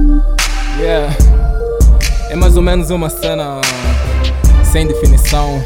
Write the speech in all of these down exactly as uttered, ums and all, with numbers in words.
Yeah. É mais ou menos uma cena sem definição,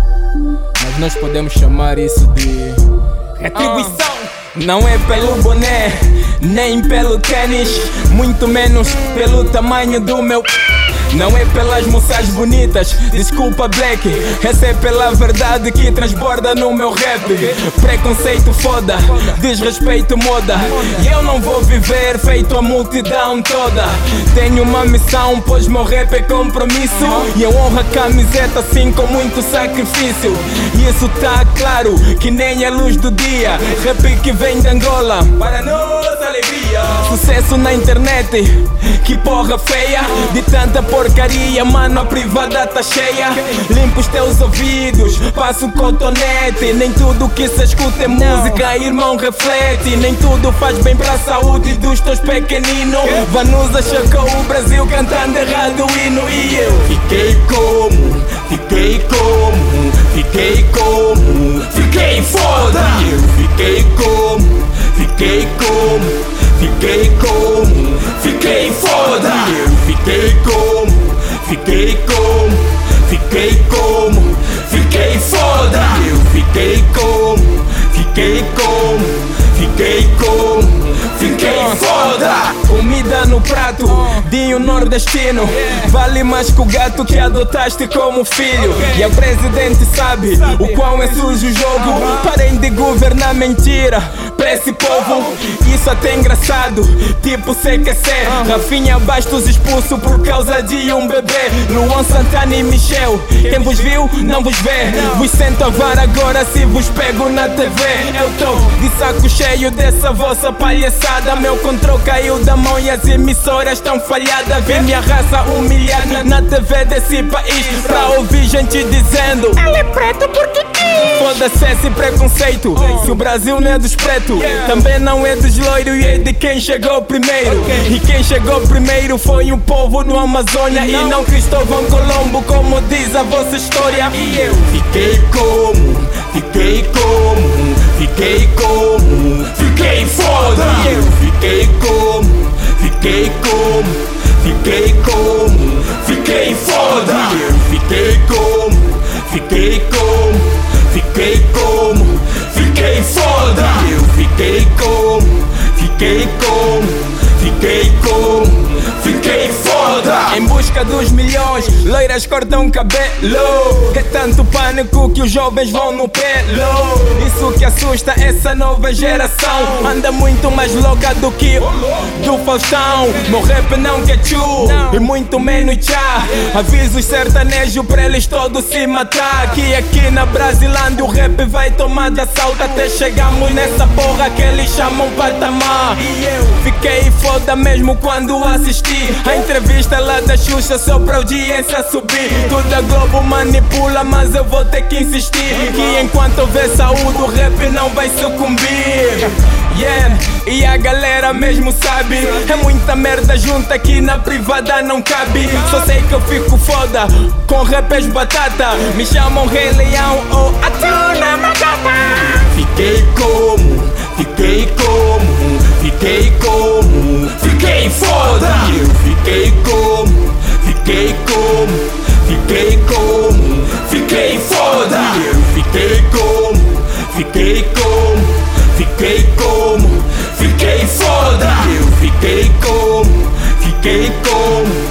mas nós podemos chamar isso de retribuição. Não é pelo boné, nem pelo tênis, muito menos pelo tamanho do meu. Não é pelas moças bonitas, desculpa Black, essa é pela verdade que transborda no meu rap. Preconceito foda, desrespeito moda, e eu não vou viver feito a multidão toda. Tenho uma missão, pois meu rap é compromisso, e eu honro a camiseta assim com muito sacrifício. E isso tá claro, que nem a luz do dia. Rap que vem de Angola, para nossa alegria. Sucesso na internet, que porra feia, de tanta porcaria, mano, a privada tá cheia. Limpa os teus ouvidos, passa o cotonete. Nem tudo que se escuta é música, irmão, reflete. Nem tudo faz bem pra saúde dos teus pequeninos. Vanusa chocou o Brasil cantando errado o hino. E eu fiquei como, fiquei como, fiquei como, fiquei foda. E eu fiquei como, fiquei como, fiquei como, fiquei foda. E eu fiquei como, fiquei como, fiquei como, fiquei foda. Eu fiquei como, fiquei como, fiquei como, fiquei foda. Comida no prato, dinho nordestino, vale mais que o gato que adotaste como filho. E a presidente sabe o quão é sujo o jogo. Parem de governar mentira pra esse povo, isso até é engraçado, tipo C Q C. Rafinha Bastos expulso por causa de um bebê. Luan Santana e Michel, quem vos viu não vos vê. Vos sento a vara agora se vos pego na T V. Eu tô de saco cheio dessa vossa palhaçada. Meu controle caiu da mão e as emissoras estão falhadas. Ver minha raça humilhada na T V desse país, pra ouvir gente dizendo ele é preto porque quis. Foda-se esse preconceito, se o Brasil não é dos pretos, também não é dos loiros, e é de quem chegou primeiro. E quem chegou primeiro foi o povo no Amazônia, e não Cristóvão Colombo, como diz a vossa história. E eu fiquei como, fiquei como, fiquei como, fiquei foda. E eu fiquei como, fiquei como, fiquei como, fiquei foda. E eu fiquei como, fiquei como, fiquei como, fiquei foda. E eu fiquei como, fiquei como, fiquei como, fiquei foda. Em busca dos milhões, loiras cortam cabelo. É tanto pânico que os jovens vão no pelo. Isso que assusta essa nova geração, anda muito mais louca do que do Faustão. Meu rap não quer tchu, e muito menos tchá. Aviso os sertanejos pra eles todos se matar, que aqui na Brasilândia o rap vai tomar de assalto, até chegamos nessa porra que eles chamam patamar. E eu fiquei foda mesmo quando assisti a entrevista lá da Xuxa, só pra audiência subir. Tudo a Globo manipula, mas eu vou ter que insistir, que enquanto houver saúde o rap não vai sucumbir. Yeah, e a galera mesmo sabe, é muita merda junta que na privada não cabe. Só sei que eu fico foda, com rappers batata, me chamam Rei Leão ou Atuna Matata. Fiquei como, fiquei como, fiquei como, fiquei foda. Eu fiquei como, fiquei como, fiquei como, fiquei foda. Eu fiquei como, fiquei como, fiquei como, fiquei foda. Eu fiquei como, fiquei como,